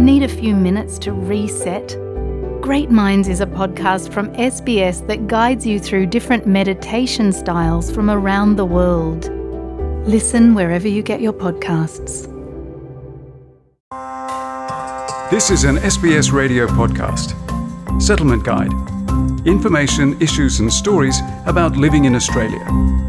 Need a few minutes to reset? Great Minds is a podcast from SBS that guides you through different meditation styles from around the world. Listen wherever you get your podcasts. This is an SBS radio podcast. Settlement Guide. Information, issues and stories about living in Australia.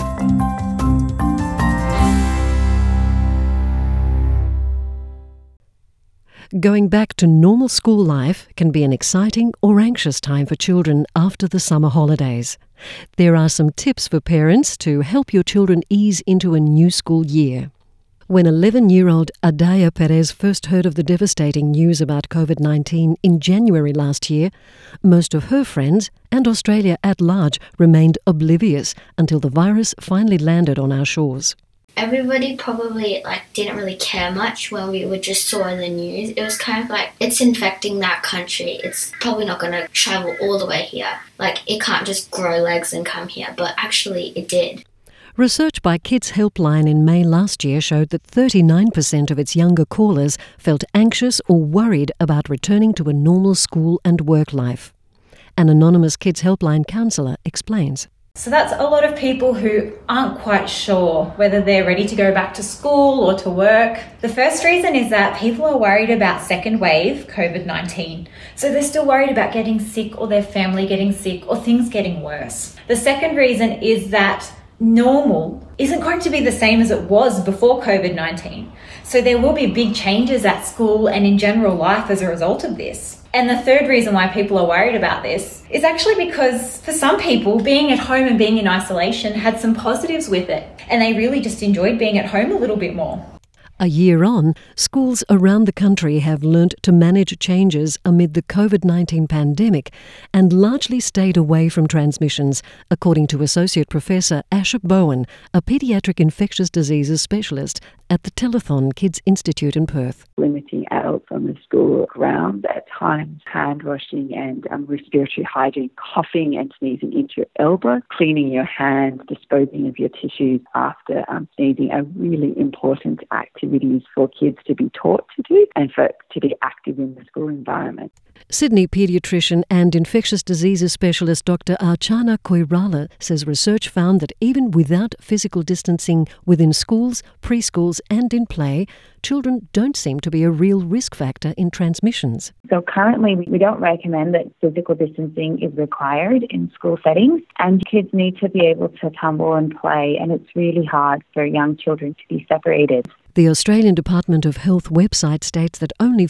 Going back to normal school life can be an exciting or anxious time for children after the summer holidays. There are some tips for parents to help your children ease into a new school year. When 11-year-old Adaya Perez first heard of the devastating news about COVID-19 in January last year, most of her friends and Australia at large remained oblivious until the virus finally landed on our shores. Everybody probably didn't really care much when we just saw in the news. It was kind of like, it's infecting that country. It's probably not going to travel all the way here. It can't just grow legs and come here. But actually, it did. Research by Kids Helpline in May last year showed that 39% of its younger callers felt anxious or worried about returning to a normal school and work life. An anonymous Kids Helpline counsellor explains. So that's a lot of people who aren't quite sure whether they're ready to go back to school or to work. The first reason is that people are worried about second wave COVID-19. So they're still worried about getting sick or their family getting sick or things getting worse. The second reason is that normal isn't going to be the same as it was before COVID-19. So there will be big changes at school and in general life as a result of this. And the third reason why people are worried about this is actually because for some people, being at home and being in isolation had some positives with it. And they really just enjoyed being at home a little bit more. A year on, schools around the country have learnt to manage changes amid the COVID-19 pandemic and largely stayed away from transmissions, according to Associate Professor Asher Bowen, a paediatric infectious diseases specialist at the Telethon Kids Institute in Perth. Limiting adults on the school grounds at times, hand washing and respiratory hygiene, coughing and sneezing into your elbow, cleaning your hands, disposing of your tissues after sneezing are really important activities for kids to be taught to do and to be active in the school environment. Sydney paediatrician and infectious diseases specialist Dr. Archana Koirala says research found that even without physical distancing within schools, preschools and in play, children don't seem to be a real risk factor in transmissions. So currently we don't recommend that physical distancing is required in school settings, and kids need to be able to tumble and play, and it's really hard for young children to be separated. The Australian Department of Health website states that only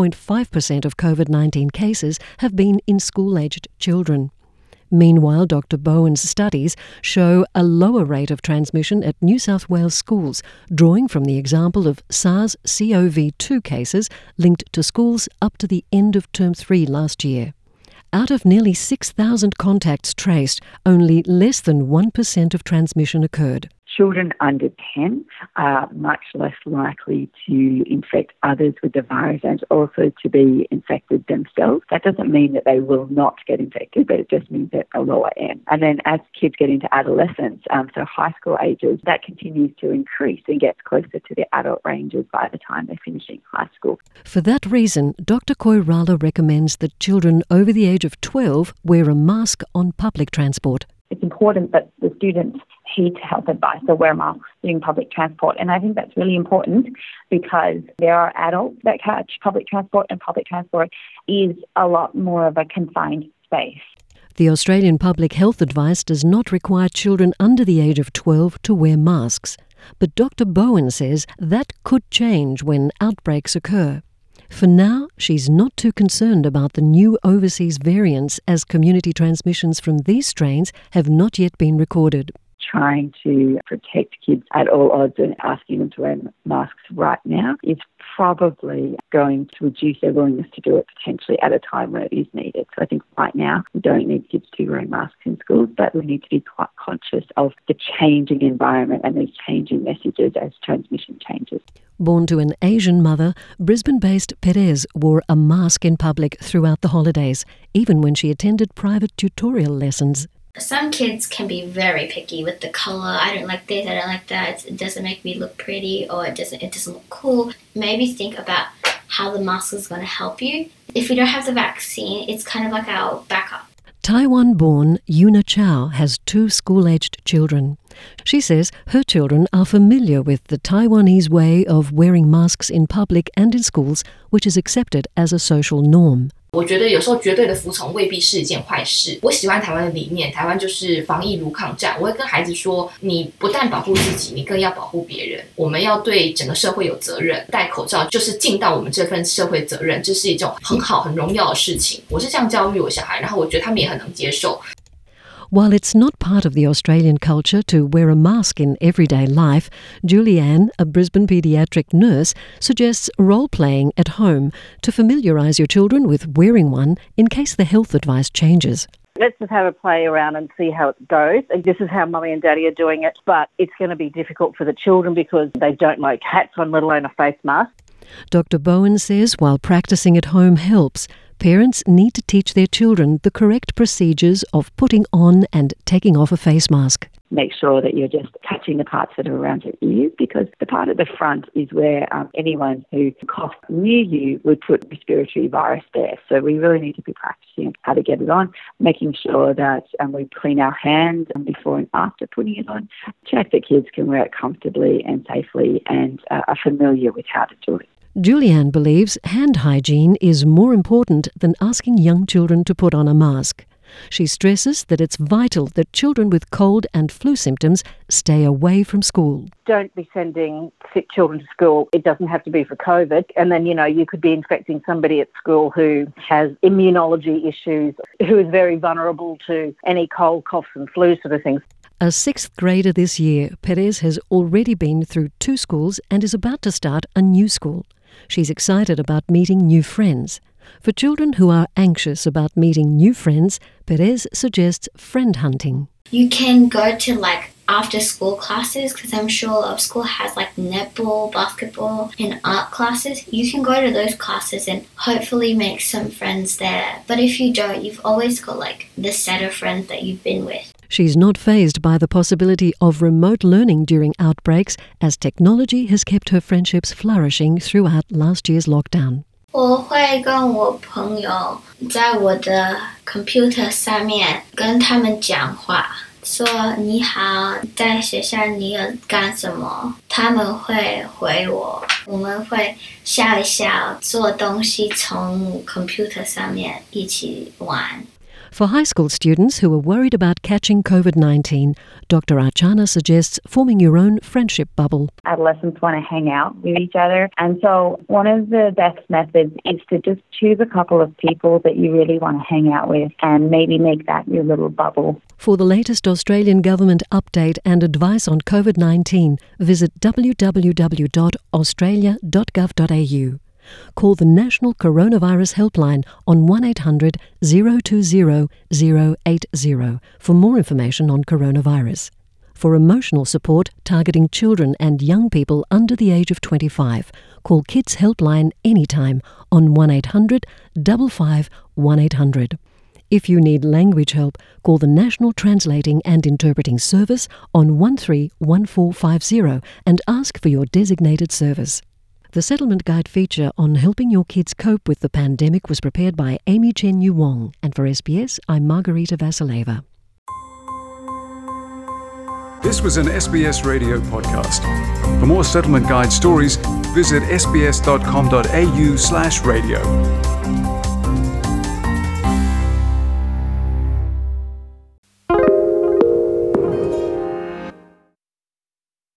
4.5% of COVID-19 cases have been in school-aged children. Meanwhile, Dr. Bowen's studies show a lower rate of transmission at New South Wales schools, drawing from the example of SARS-CoV-2 cases linked to schools up to the end of Term 3 last year. Out of nearly 6,000 contacts traced, only less than 1% of transmission occurred. Children under 10 are much less likely to infect others with the virus and also to be infected themselves. That doesn't mean that they will not get infected, but it just means at a lower end. And then as kids get into adolescence, so high school ages, that continues to increase and gets closer to the adult ranges by the time they're finishing high school. For that reason, Dr. Koirala recommends that children over the age of 12 wear a mask on public transport. It's important that the students heed health advice, so wear masks during public transport. And I think that's really important because there are adults that catch public transport, and public transport is a lot more of a confined space. The Australian Public Health Advice does not require children under the age of 12 to wear masks. But Dr. Bowen says that could change when outbreaks occur. For now, she's not too concerned about the new overseas variants, as community transmissions from these strains have not yet been recorded. Trying to protect kids at all odds and asking them to wear masks right now is probably going to reduce their willingness to do it potentially at a time where it is needed. So I think right now we don't need kids to be wearing masks in schools, but we need to be quite conscious of the changing environment and these changing messages as transmission changes. Born to an Asian mother, Brisbane-based Perez wore a mask in public throughout the holidays, even when she attended private tutorial lessons. Some kids can be very picky with the colour. I don't like this, I don't like that. It doesn't make me look pretty, or it doesn't look cool. Maybe think about how the mask is going to help you. If you don't have the vaccine, it's kind of like our backup. Taiwan-born Yuna Chow has 2 school-aged children. She says her children are familiar with the Taiwanese way of wearing masks in public and in schools, which is accepted as a social norm. 我觉得有时候绝对的服从未必是一件坏事。我喜欢台湾的理念，台湾就是防疫如抗战。我会跟孩子说，你不但保护自己，你更要保护别人。我们要对整个社会有责任，戴口罩就是尽到我们这份社会责任，这是一种很好、很荣耀的事情。我是这样教育我小孩，然后我觉得他们也很能接受。 While it's not part of the Australian culture to wear a mask in everyday life, Julianne, a Brisbane paediatric nurse, suggests role-playing at home to familiarise your children with wearing one in case the health advice changes. Let's just have a play around and see how it goes. This is how Mummy and Daddy are doing it, but it's going to be difficult for the children because they don't like hats on, let alone a face mask. Dr. Bowen says while practicing at home helps, parents need to teach their children the correct procedures of putting on and taking off a face mask. Make sure that you're just touching the parts that are around your ears, because the part at the front is where anyone who coughs near you would put respiratory virus there. So we really need to be practicing how to get it on, making sure that we clean our hands before and after putting it on, check that kids can wear it comfortably and safely and are familiar with how to do it. Julianne believes hand hygiene is more important than asking young children to put on a mask. She stresses that it's vital that children with cold and flu symptoms stay away from school. Don't be sending sick children to school. It doesn't have to be for COVID. And then, you could be infecting somebody at school who has immunology issues, who is very vulnerable to any cold, coughs and flu sort of things. A 6th grader this year, Perez has already been through 2 schools and is about to start a new school. She's excited about meeting new friends. For children who are anxious about meeting new friends, Perez suggests friend hunting. You can go to after school classes, because I'm sure a lot of school has netball, basketball and art classes. You can go to those classes and hopefully make some friends there. But if you don't, you've always got the set of friends that you've been with. She's not fazed by the possibility of remote learning during outbreaks, as technology has kept her friendships flourishing throughout last year's lockdown. 我会跟我朋友在我的 computer 上面跟他们讲话，说你好，在学校你有干什么？他们会回我，我们会笑一笑，做东西从 computer 上面一起玩。 For high school students who are worried about catching COVID-19, Dr. Archana suggests forming your own friendship bubble. Adolescents want to hang out with each other, and so one of the best methods is to just choose a couple of people that you really want to hang out with and maybe make that your little bubble. For the latest Australian government update and advice on COVID-19, visit www.australia.gov.au. Call the National Coronavirus Helpline on 1800 020 080 for more information on coronavirus. For emotional support targeting children and young people under the age of 25, call Kids Helpline anytime on 1800 55 1800. If you need language help, call the National Translating and Interpreting Service on 131450 and ask for your designated service. The Settlement Guide feature on helping your kids cope with the pandemic was prepared by Amy Chen Yu Wong, and for SBS, I'm Margarita Vasileva. This was an SBS radio podcast. For more Settlement Guide stories, visit sbs.com.au/radio.